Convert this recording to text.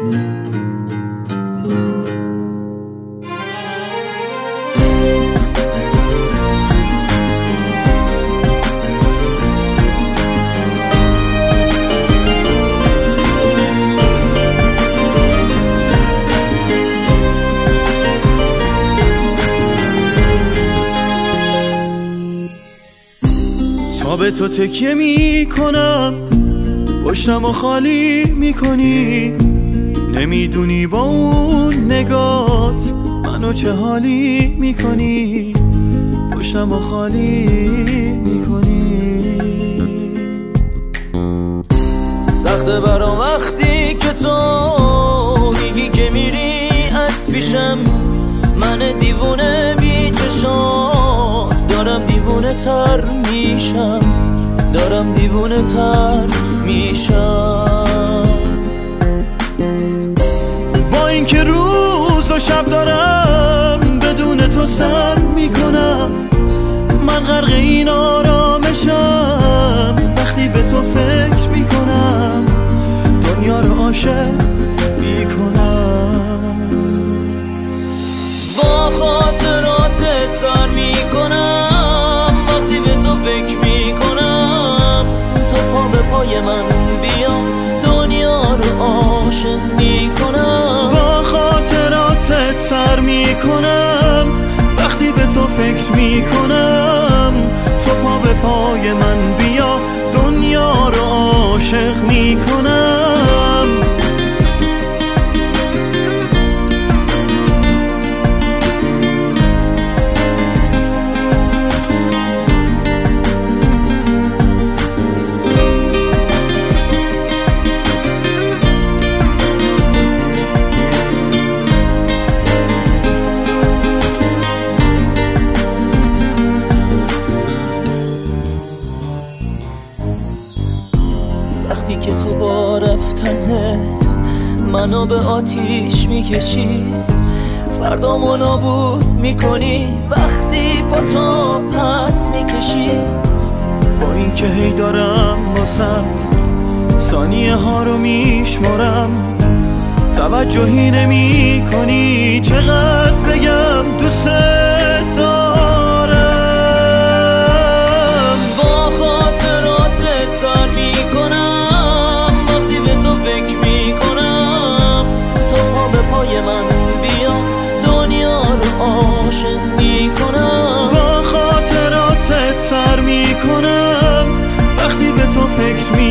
تا به تو تکیه می کنم پشتم و خالی می کنی، نمیدونی با اون نگات منو چه حالی می کنی، پشتم و خالی می کنی. سخته برام وقتی که تو میگی که میری از پیشم، من دیوونه بی چشات دارم دیوونه تر میشم، دارم دیوونه تر میشم. با اینکه روز و شب دارم بدون تو سر میکنم، من غرق این آرامشم وقتی به تو فکر میکنم، دنیا رو عاشق میکنم. با خاطرات تر میکنم وقتی به تو فکر میکنم، تو پا به پای من بیا دنیا رو عاشق میکنم. با خاطرات سر میکنم وقتی به تو فکر میکنم، تو پا به پای من بیا دنیا رو عاشق میکنم. وقتی که تو با رفتنت منو به آتیش میکشی، فردامو نابود میکنی وقتی با تو پس میکشی. با اینکه هی دارم واسط ثانیه ها رو میشمارم، توجهی نمی کنی چقدر بگم دوست دارم. با خاطرات تر میکنم وقتی به تو فکر میکنم، تو پا به پای من بیا دنیا رو عاشق میکنم. با خاطرات سر میکنم وقتی به تو فکر